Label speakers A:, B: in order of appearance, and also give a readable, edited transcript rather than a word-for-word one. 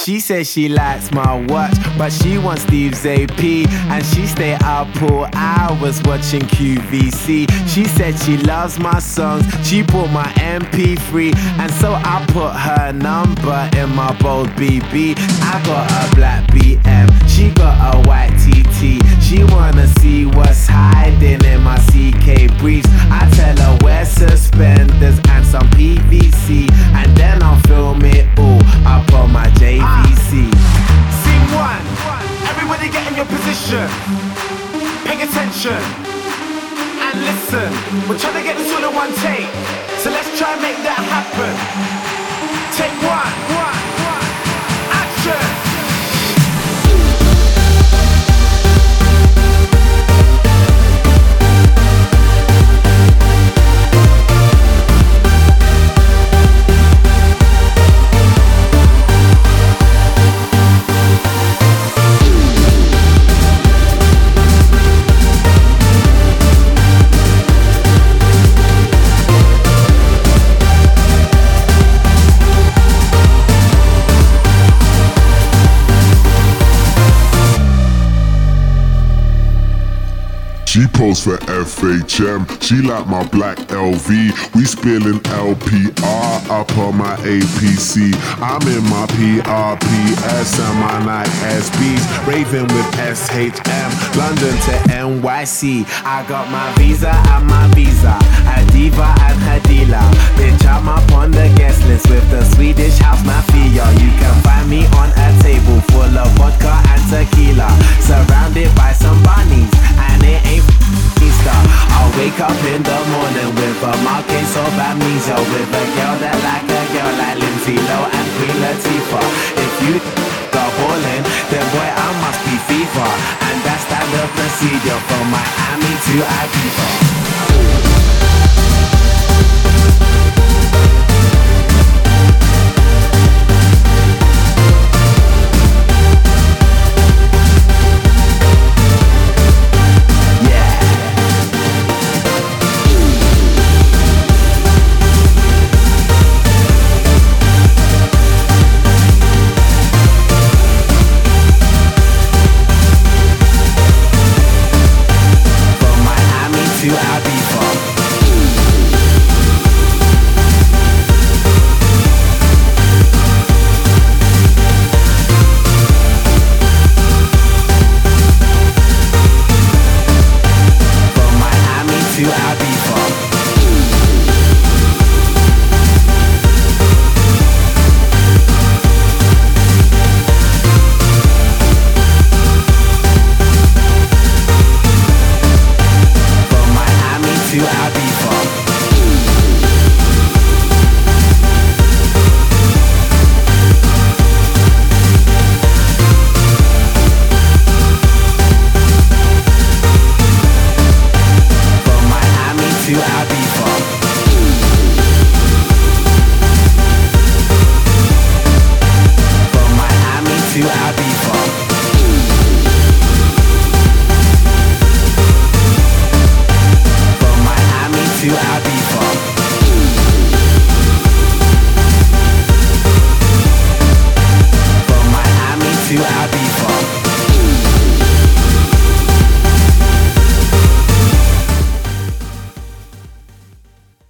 A: She says she likes my watch, but she wants Steve's AP. And she stay up all hours watching QVC. She said she loves my songs, she bought my MP3. And so I put her number in my bold BB. I got a black BM, she got a white TT. She wanna see what's hiding in my CK briefs. I tell her wear suspenders and some PVC, and then I'll film it all up on my JVC. Scene one, everybody get in your position. Pay attention and listen. We're trying to get this all in one take, so let's try and make that happen. Take one, action.
B: She posed for FHM, she like my black LV. We spilling LPR up on my APC. I'm in my PRPS and my Nike SBs, raving with SHM, London to NYC. I got my visa and my visa, a diva and her dealer. Bitch, I'm up on the guest list with the Swedish house mafia. You can find me on a table full of vodka and tequila, surrounded by some bunnies, and it ain't Easter. I'll wake up in the morning with a mild case of amnesia, with a girl that like a girl like Lindsay Lohan and Queen Latifah. If you the ballin', then boy I must be FIFA, and that's standard procedure from Miami to Ibiza. To Ibiza.